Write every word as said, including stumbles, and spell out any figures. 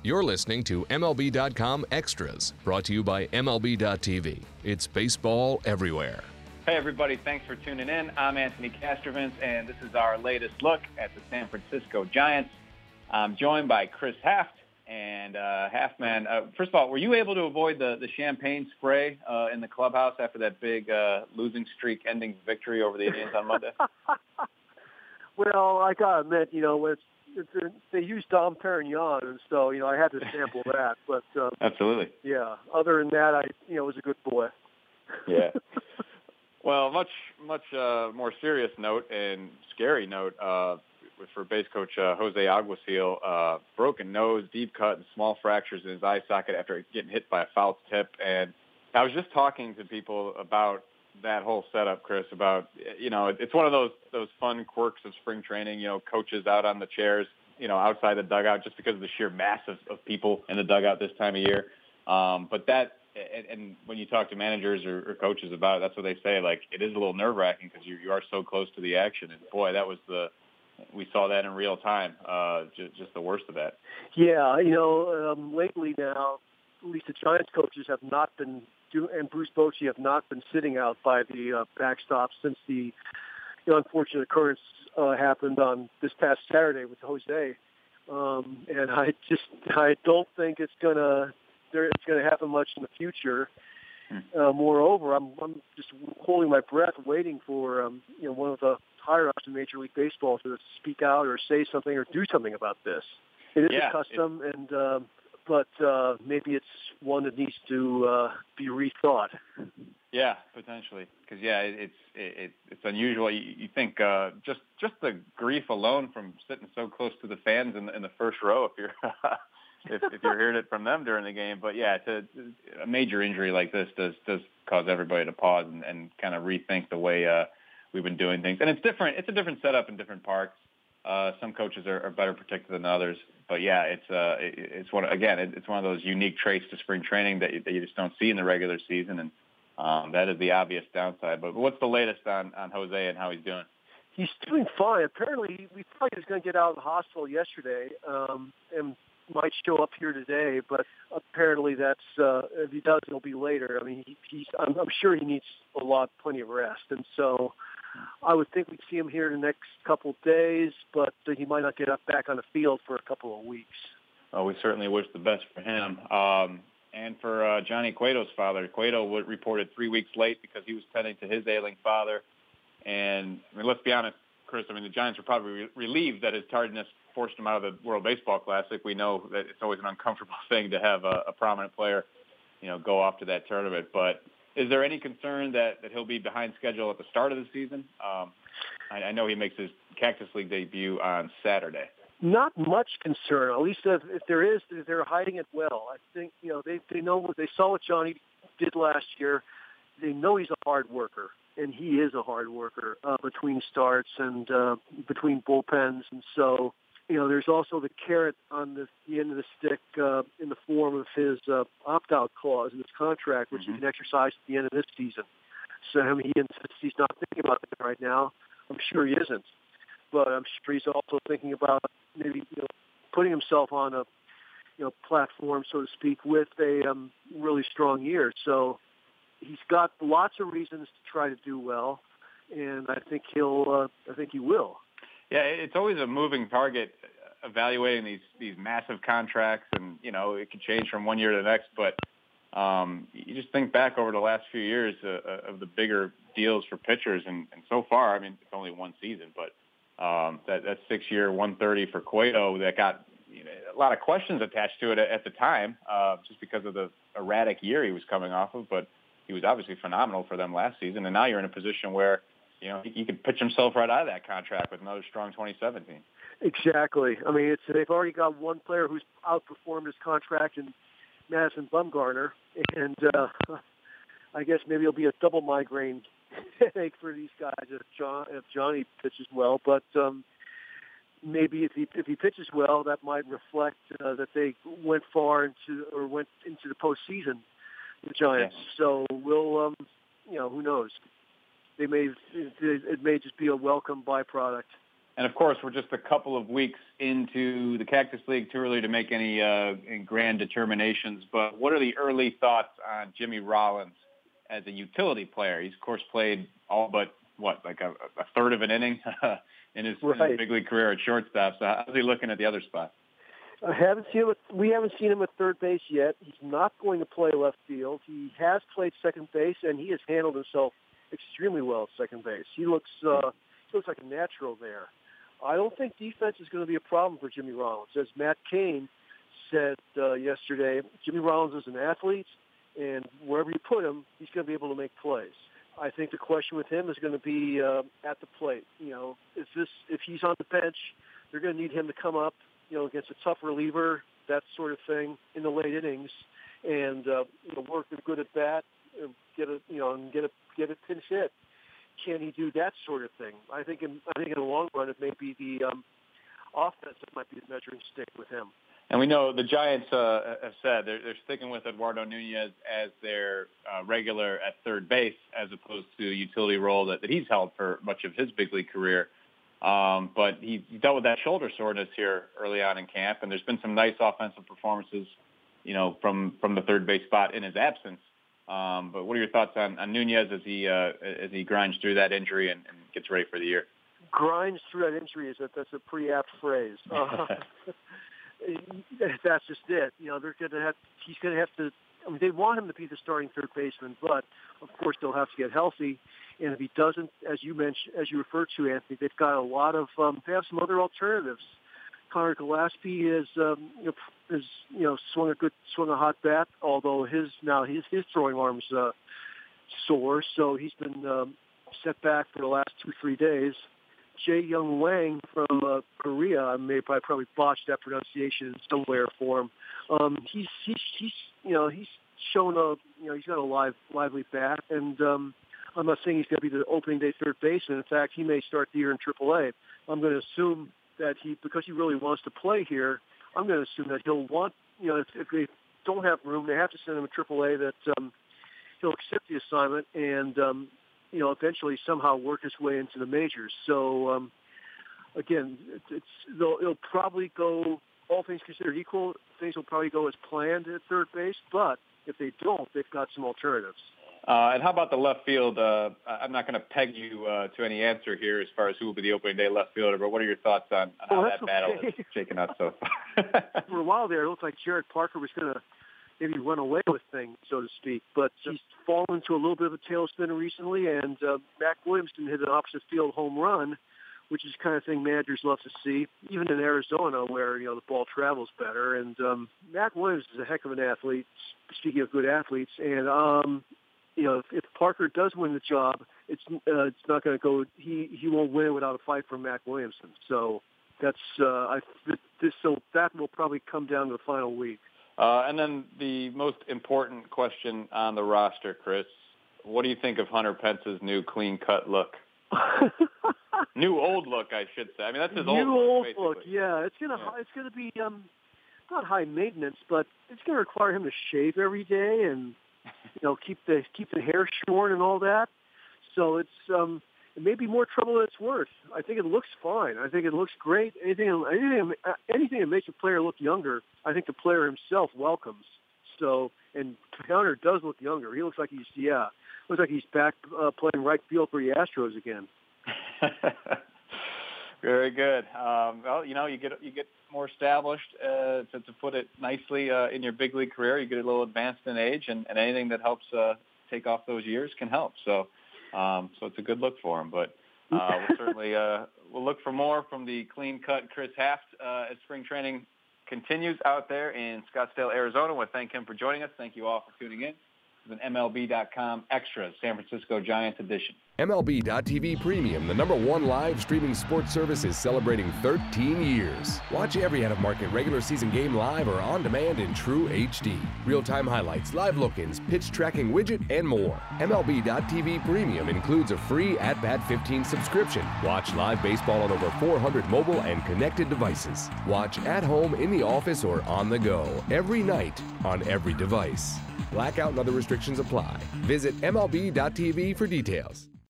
You're listening to M L B dot com Extras, brought to you by M L B dot T V. It's baseball everywhere. Hey, everybody. Thanks for tuning in. I'm Anthony Castrovins, and this is our latest look at the San Francisco Giants. I'm joined by Chris Haft. And uh, Halfman, uh, first of all, were you able to avoid the, the champagne spray uh, in the clubhouse after that big uh, losing streak ending victory over the Indians on Monday? Well, I got to admit, you know, it's, it's, they use Dom Perignon, and so, you know, I had to sample that. But um, Absolutely. Yeah. Other than that, I, you know, was a good boy. Yeah. Well, much, much uh, more serious note and scary note, uh, for base coach uh, Jose Alguacil, uh, broken nose, deep cut, and small fractures in his eye socket after getting hit by a foul tip. And I was just talking to people about that whole setup, Chris, about, you know, it's one of those those fun quirks of spring training, you know, coaches out on the chairs, you know, outside the dugout just because of the sheer mass of, of people in the dugout this time of year. Um, but that, and, and when you talk to managers or, or coaches about it, that's what they say, like, it is a little nerve-wracking because you, you are so close to the action. And, boy, that was the we saw that in real time, uh, just, just the worst of that. Yeah, you know, um, lately now, at least the Giants coaches have not been, do, and Bruce Bochy have not been sitting out by the uh, backstop since the you know, unfortunate occurrence uh, happened on this past Saturday with Jose. Um, and I just, I don't think it's gonna, there, it's gonna happen much in the future. Uh, moreover, I'm, I'm just holding my breath, waiting for um, you know, one of the higher-ups in Major League Baseball to speak out or say something or do something about this. It is yeah, a custom, and uh, but uh, maybe it's one that needs to uh, be rethought. Yeah, potentially, because yeah, it, it's it, it's unusual. You, you think uh, just just the grief alone from sitting so close to the fans in, in the first row, if you're if, if you're hearing it from them during the game. But yeah, to, a major injury like this does does cause everybody to pause and, and kind of rethink the way uh, we've been doing things. And it's different. It's a different setup in different parks. Uh, some coaches are, are better protected than others. But yeah, it's uh, it, it's one again. It, it's one of those unique traits to spring training that you, that you just don't see in the regular season, and um, that is the obvious downside. But what's the latest on, on Jose and how he's doing? He's doing fine. Apparently, we thought he was going to get out of the hospital yesterday, um, and might show up here today, but apparently that's, uh, if he does, it'll be later. I mean, he, he's, I'm, I'm sure he needs a lot, plenty of rest. And so I would think we'd see him here in the next couple of days, but uh, he might not get up back on the field for a couple of weeks. Well, we certainly wish the best for him. Um, and for uh, Johnny Cueto's father, Cueto was reported three weeks late because he was tending to his ailing father. And I mean, let's be honest, Chris, I mean, the Giants were probably re- relieved that his tardiness forced him out of the World Baseball Classic. We know that it's always an uncomfortable thing to have a, a prominent player, you know, go off to that tournament. But is there any concern that, that he'll be behind schedule at the start of the season? Um, I, I know he makes his Cactus League debut on Saturday. Not much concern. At least if, if there is, they're hiding it well. I think, you know, they, they know what they saw what Johnny did last year. They know he's a hard worker, and he is a hard worker uh, between starts and uh, between bullpens. And so, you know, there's also the carrot on the, the end of the stick uh, in the form of his uh, opt-out clause in his contract, which mm-hmm. he can exercise at the end of this season. So I mean, he insists he's not thinking about that right now. I'm sure he isn't. But I'm sure he's also thinking about maybe, you know, putting himself on a, you know, platform, so to speak, with a um, really strong year. So he's got lots of reasons to try to do well, and I think he'll. Uh, I think he will. Yeah, it's always a moving target evaluating these these massive contracts, and you know it can change from one year to the next. But um, you just think back over the last few years uh, of the bigger deals for pitchers, and, and so far, I mean, it's only one season, but um, that that six year one thirty for Cueto that got you know, a lot of questions attached to it at, at the time, uh, just because of the erratic year he was coming off of. But he was obviously phenomenal for them last season, and now you're in a position where you know, he, he could pitch himself right out of that contract with another strong twenty seventeen. Exactly. I mean, it's they've already got one player who's outperformed his contract in Madison Bumgarner, and uh, I guess maybe it'll be a double migraine headache for these guys if, John, if Johnny pitches well. But um, maybe if he if he pitches well, that might reflect uh, that they went far into or went into the postseason, the Giants. Yeah. So we'll, um, you know, who knows. They may it may just be a welcome byproduct. And, of course, we're just a couple of weeks into the Cactus League. Too early to make any, uh, any grand determinations. But what are the early thoughts on Jimmy Rollins as a utility player? He's, of course, played all but, what, like a, a third of an inning in, his, right. in his big league career at shortstop. So how's he looking at the other spot? I haven't seen him at, we haven't seen him at third base yet. He's not going to play left field. He has played second base, and he has handled himself extremely well at second base. He looks uh, he looks like a natural there. I don't think defense is going to be a problem for Jimmy Rollins. As Matt Cain said uh, yesterday, Jimmy Rollins is an athlete, and wherever you put him, he's going to be able to make plays. I think the question with him is going to be uh, at the plate. You know, if this if he's on the bench, they're going to need him to come up, you know, against a tough reliever, that sort of thing, in the late innings, and uh, you know, work a good at bat, get a you know, and get a get a pinch hit. Can he do that sort of thing? I think in I think in the long run, it may be the um, offense that might be the measuring stick with him. And we know the Giants uh, have said they're, they're sticking with Eduardo Nunez as their uh, regular at third base, as opposed to a utility role that, that he's held for much of his big league career. Um, but he, he dealt with that shoulder soreness here early on in camp, and there's been some nice offensive performances, you know, from, from the third base spot in his absence. Um, but what are your thoughts on, on Nunez as he uh, as he grinds through that injury and, and gets ready for the year? Grinds through that injury is that that's a pretty apt phrase. Uh, that's just it. You know, they're going to have. He's going to have to. I mean, they want him to be the starting third baseman, but of course they'll have to get healthy. And if he doesn't, as you mentioned, as you referred to, Anthony, they've got a lot of. Um, they have some other alternatives. Connor Gillespie is, um, you know, is you know swung a good swung a hot bat. Although his now his his throwing arm's uh, sore, so he's been um, set back for the last two three days. Jae Young Wang from uh, Korea, I may I probably botched that pronunciation in some way or form. Um, he's he's he's you know he's shown a you know he's got a live lively bat, and um, I'm not saying he's going to be the opening day third baseman. In fact, he may start the year in triple A. I'm going to assume that he, because he really wants to play here, I'm going to assume that he'll want, you know, if, if they don't have room, they have to send him to triple A, that um, he'll accept the assignment and, um, you know, eventually somehow work his way into the majors. So, um, again, it, it's they'll, it'll probably go, all things considered equal, things will probably go as planned at third base, but if they don't, they've got some alternatives. Uh, and how about the left field? Uh, I'm not going to peg you uh, to any answer here as far as who will be the opening day left fielder, but what are your thoughts on, on well, how that battle okay. is shaking out so far? For a while there, it looked like Jared Parker was going to maybe run away with things, so to speak, but he's fallen into a little bit of a tailspin recently, and uh, Mac Williamson hit an opposite field home run, which is the kind of thing managers love to see, even in Arizona where, you know, the ball travels better. And um, Mac Williams is a heck of an athlete, speaking of good athletes, and um, you know, if, if Parker does win the job, it's uh, it's not going to go. He he won't win without a fight from Mac Williamson. So that's uh, I this so that will probably come down to the final week. Uh, and then the most important question on the roster, Chris, what do you think of Hunter Pence's new clean cut look? New old look, I should say. I mean, that's his new old look. New old basically. look, yeah. It's gonna yeah. it's gonna be um not high maintenance, but it's gonna require him to shave every day and, you know, keep the keep the hair shorn and all that. So it's um, it may be more trouble than it's worth. I think it looks fine. I think it looks great. Anything anything anything that makes a player look younger, I think the player himself welcomes. So, and Hunter does look younger. He looks like he's yeah, looks like he's back uh, playing right field for the Astros again. Very good. Um, well, you know, you get you get more established, uh, to, to put it nicely, uh, in your big league career. You get a little advanced in age, and, and anything that helps uh, take off those years can help. So, um, so it's a good look for him. But uh, we'll certainly uh, we'll look for more from the clean-cut Chris Haft uh, as spring training continues out there in Scottsdale, Arizona. We thank him for joining us. Thank you all for tuning in. It's an M L B dot com Extras San Francisco Giants edition. M L B dot T V Premium, the number one live streaming sports service, is celebrating thirteen years. Watch every out-of-market regular season game live or on demand in true H D. Real-time highlights, live look-ins, pitch tracking widget, and more. M L B dot T V Premium includes a free At Bat fifteen subscription. Watch live baseball on over four hundred mobile and connected devices. Watch at home, in the office, or on the go every night on every device. Blackout and other restrictions apply. Visit M L B dot T V for details.